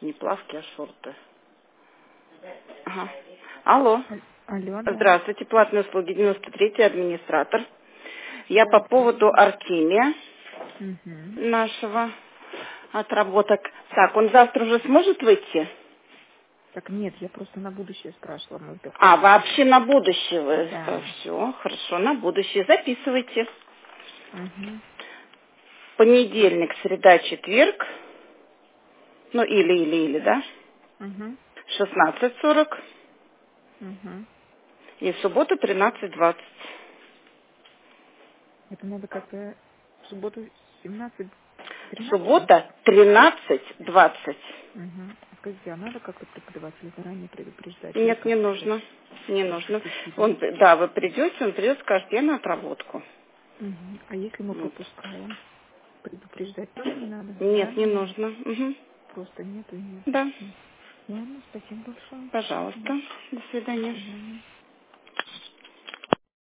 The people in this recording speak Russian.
Не плавки, а шорты. Ага. Алло. Алло, да. Здравствуйте, платные услуги, 93-й администратор. Я по поводу Артемия Угу. нашего отработок. Так, он завтра уже сможет выйти? Так нет, я просто на будущее спрашивала, может быть. А, вообще на будущее вы. Да. Все, хорошо, на будущее. Записывайте. Угу. Понедельник, среда, четверг. Ну, или, да? Угу. 16:40. Угу. И в субботу 13:20. Это надо как-то в субботу 17:13, да? Суббота 13:20. Угу. Скажите, а надо как-то преподавателя заранее предупреждать или Нет, не как вообще? нужно. Не Просто нужно. прийти, да? Он, да, вы придете, он придет, скажет, я на отработку. Угу. А если мы Вот. пропускаем, предупреждать тоже не надо? Нет, не Заранее? нужно. Мгм. Просто нету и нету. Да, Ладно, спасибо большое. пожалуйста. До До свидания. свидания.